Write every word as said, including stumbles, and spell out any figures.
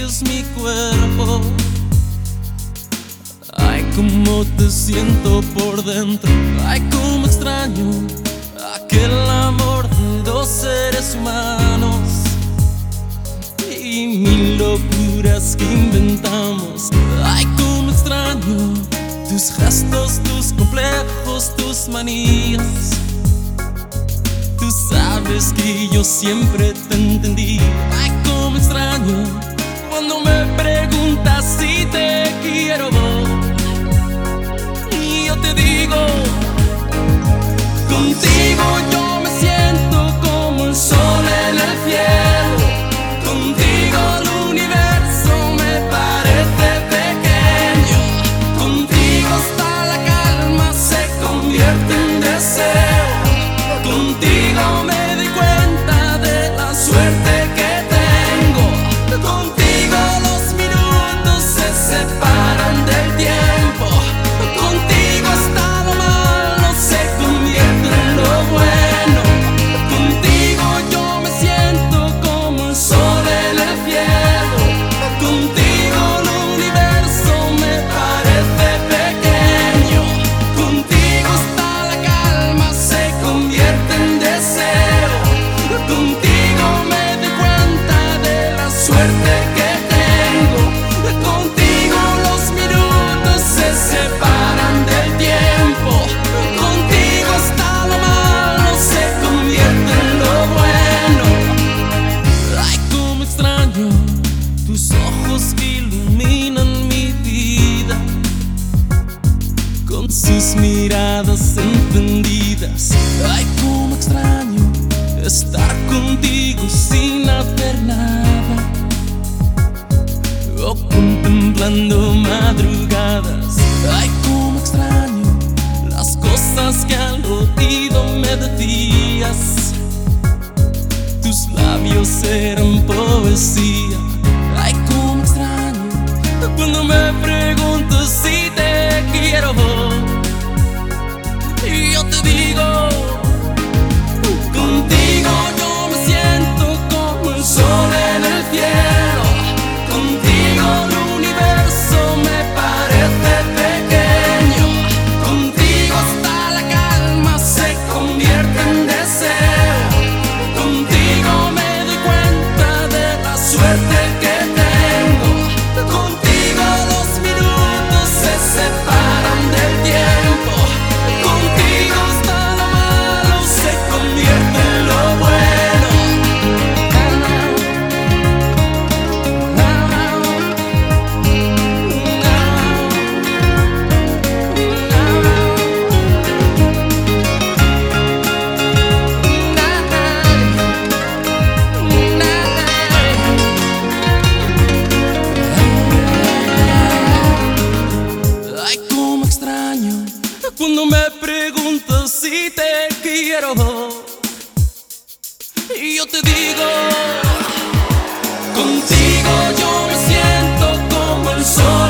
es mi cuerpo. Ay, cómo te siento por dentro. Ay, cómo extraño aquel amor de dos seres humanos y mil locuras que inventamos. Ay, cómo extraño tus gestos, tus complejos, tus manías. Tú sabes que yo siempre te entendí. Ay, cómo extraño cuando me preguntas si te quiero. Y yo te digo, contigo yo me siento como el sol en el cielo. Contigo el universo me parece pequeño. Contigo hasta la calma se convierte en deseo. Contigo me doy cuenta de la suerte que tengo. Contigo los minutos se separan del tiempo. Contigo hasta lo malo se convierte en lo bueno. Contigo yo me siento como el sol en el cielo. Contigo el universo me parece pequeño. Contigo hasta la calma se convierte en deseo. Contigo me doy cuenta de la suerte que tengo. Contigo los minutos se separan del tiempo. Contigo hasta lo malo se convierte en lo bueno. Ay, cómo extraño tus ojos que iluminan mi vida con sus miradas encendidas. Ay, cómo extraño estar contigo sin hacer nada, o contemplando madrugadas. Ay, cómo extraño las cosas que al oído me decías. Tus labios eran poesía. Ay, cómo extraño cuando me preguntas si te quiero. Y yo te digo, contigo yo me siento como el sol en el cielo. Contigo el universo me parece pequeño. Contigo hasta la calma se convierte en deseo. Contigo me doy cuenta de la suerte que tengo. Contigo los minutos se separan del tiempo. Contigo hasta lo malo se convierte en lo bueno. Ay, cómo extraño cuando me preguntas si te quiero. Y yo te digo, contigo yo me siento como el sol